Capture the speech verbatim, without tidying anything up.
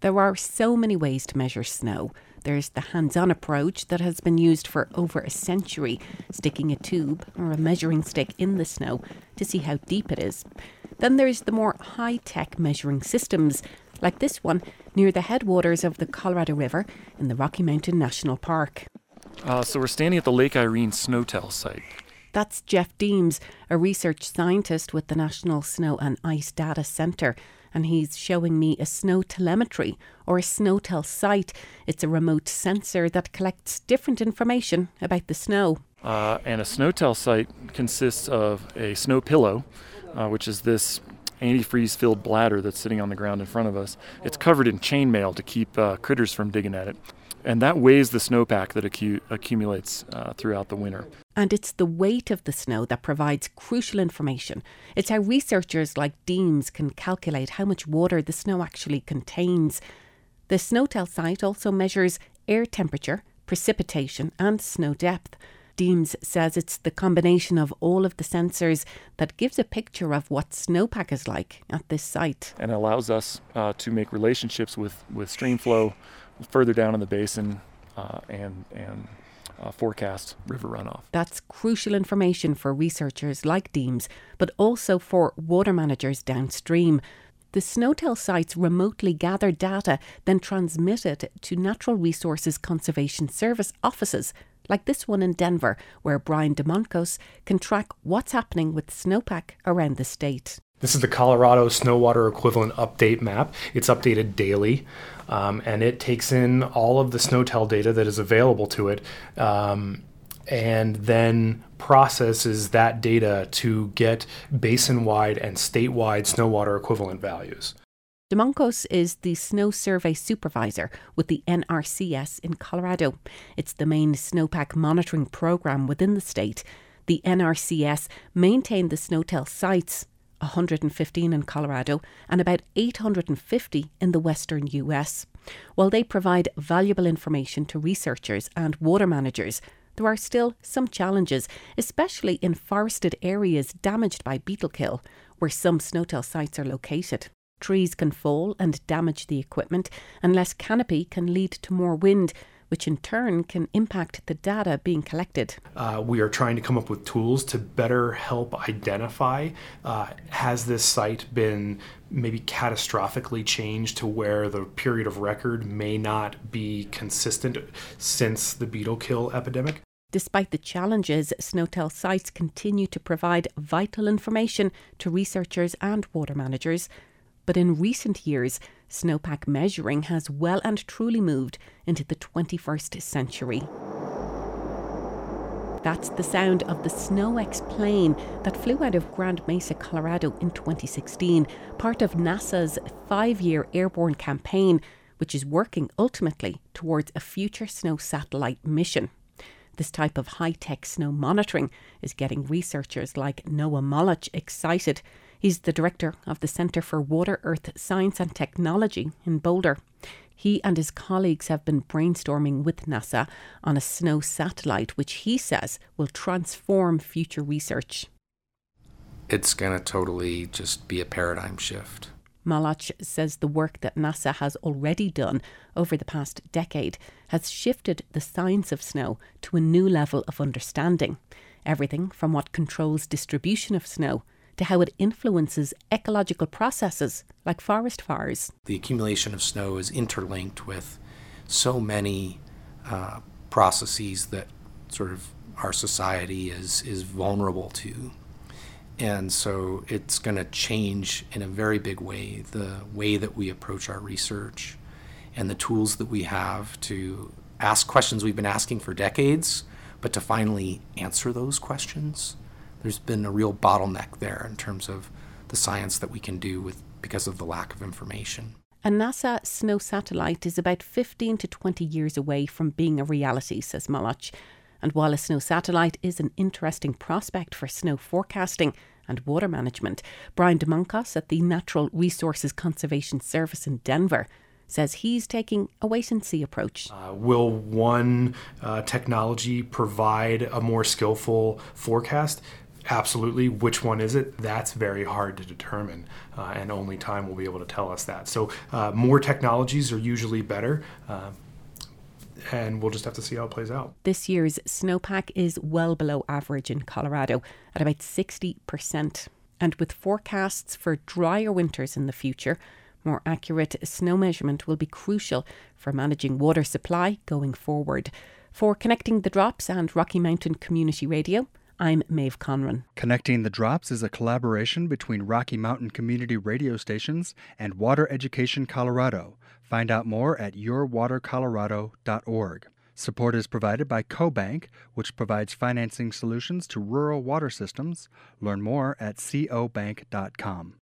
There are so many ways to measure snow. There's the hands-on approach that has been used for over a century, sticking a tube or a measuring stick in the snow to see how deep it is. Then there's the more high-tech measuring systems, like this one near the headwaters of the Colorado River in the Rocky Mountain National Park. Uh, so we're standing at the Lake Irene Snowtell site. That's Jeff Deems, a research scientist with the National Snow and Ice Data Centre, and he's showing me a snow telemetry, or a Snowtell site. It's a remote sensor that collects different information about the snow. Uh, and a Snowtell site consists of a snow pillow, uh, which is this antifreeze-filled bladder that's sitting on the ground in front of us. It's covered in chainmail to keep uh, critters from digging at it. And that weighs the snowpack that acu- accumulates uh, throughout the winter. And it's the weight of the snow that provides crucial information. It's how researchers like Deems can calculate how much water the snow actually contains. The Snowtell site also measures air temperature, precipitation and snow depth. Deems says it's the combination of all of the sensors that gives a picture of what snowpack is like at this site. And allows us uh, to make relationships with, with stream flow further down in the basin uh, and, and uh, forecast river runoff. That's crucial information for researchers like Deems, but also for water managers downstream. The Snowtell sites remotely gather data, then transmit it to Natural Resources Conservation Service offices, like this one in Denver, where Brian DeMoncos can track what's happening with snowpack around the state. This is the Colorado Snowwater Equivalent Update Map. It's updated daily, um, and it takes in all of the Snowtell data that is available to it, um, and then processes that data to get basin-wide and statewide snowwater equivalent values. DeMoncos is the Snow Survey Supervisor with the N R C S in Colorado. It's the main snowpack monitoring program within the state. The N R C S maintain the Snowtell sites, one hundred fifteen in Colorado and about eight hundred fifty in the western U S. While they provide valuable information to researchers and water managers, there are still some challenges, especially in forested areas damaged by beetle kill, where some Snowtell sites are located. Trees can fall and damage the equipment, and less canopy can lead to more wind, which in turn can impact the data being collected. Uh, we are trying to come up with tools to better help identify, uh, has this site been maybe catastrophically changed to where the period of record may not be consistent since the beetle kill epidemic? Despite the challenges, Snowtell sites continue to provide vital information to researchers and water managers. But in recent years, snowpack measuring has well and truly moved into the twenty-first century. That's the sound of the SnowX plane that flew out of Grand Mesa, Colorado in twenty sixteen, part of NASA's five-year airborne campaign, which is working ultimately towards a future snow satellite mission. This type of high-tech snow monitoring is getting researchers like Noah Moloch excited. He's the director of the Centre for Water, Earth Science and Technology in Boulder. He and his colleagues have been brainstorming with NASA on a snow satellite, which he says will transform future research. It's going to totally just be a paradigm shift. Moloch says the work that NASA has already done over the past decade has shifted the science of snow to a new level of understanding. Everything from what controls distribution of snow to how it influences ecological processes like forest fires. The accumulation of snow is interlinked with so many uh, processes that sort of our society is, is vulnerable to. And so it's going to change in a very big way the way that we approach our research and the tools that we have to ask questions we've been asking for decades, but to finally answer those questions. There's been a real bottleneck there in terms of the science that we can do with because of the lack of information. A NASA snow satellite is about fifteen to twenty years away from being a reality, says Moloch. And while a snow satellite is an interesting prospect for snow forecasting and water management, Brian DeMoncos at the Natural Resources Conservation Service in Denver says he's taking a wait-and-see approach. Uh, will one uh, technology provide a more skillful forecast? absolutely. Which one is it? That's very hard to determine, uh, and only time will be able to tell us that. So uh, more technologies are usually better, uh, and we'll just have to see how it plays out. This year's snowpack is well below average in Colorado at about sixty percent. And with forecasts for drier winters in the future, more accurate snow measurement will be crucial for managing water supply going forward. For Connecting the Drops and Rocky Mountain Community Radio, I'm Maeve Conran. Connecting the Drops is a collaboration between Rocky Mountain Community Radio stations and Water Education Colorado. Find out more at your water colorado dot org. Support is provided by CoBank, which provides financing solutions to rural water systems. Learn more at co bank dot com.